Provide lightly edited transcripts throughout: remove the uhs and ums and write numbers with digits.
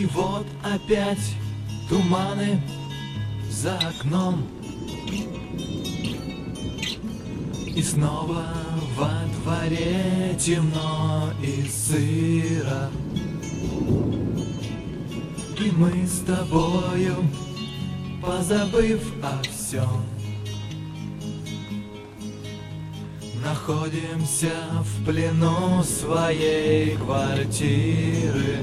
И вот опять туманы за окном, и снова во дворе темно и сыро. И мы с тобою, позабыв о всем, находимся в плену своей квартиры.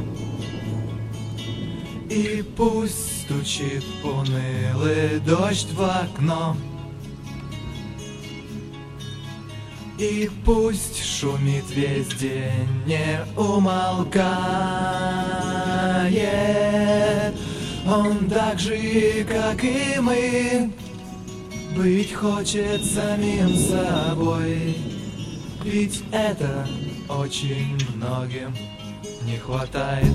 И пусть стучит унылый дождь в окно, и пусть шумит весь день, не умолкает. Он так же, как и мы, быть хочет самим собой. Ведь это очень многим не хватает.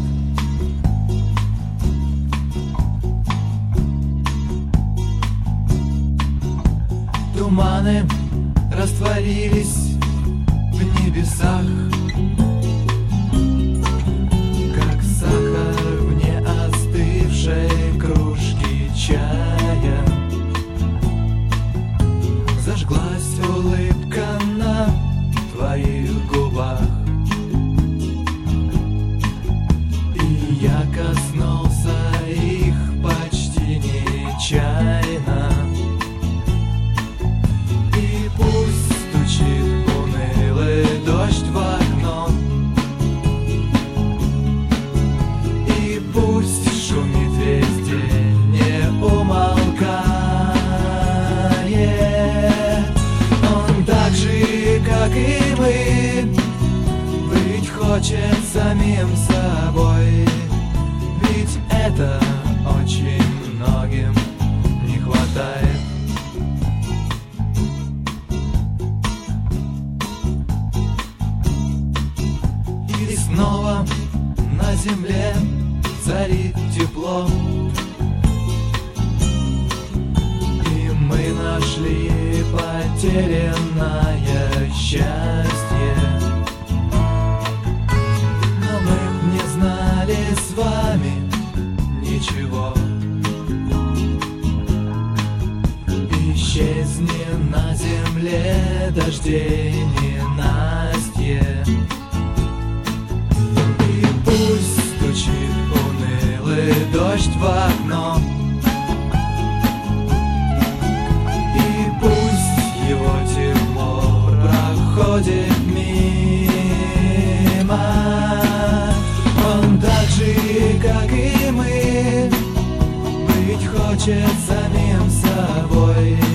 Туманы растворились в небесах, как сахар в неостывшей кружке чая. Зажглась улыбка на твоих губах, и я коснулся их почти нечаянно. Дождь в окно, и пусть шумит весь день, не умолкает. Он так же, как и мы, быть хочет самим собой. Ведь это очень многим не хватает. И снова на земле царит тепло, и мы нашли потерянное счастье. Но мы не знали с вами ничего. Исчезни на земле дождей ненастье. Пусть стучит унылый дождь в окно, и пусть его тепло проходит мимо. Он так же, как и мы, быть хочет самим собой.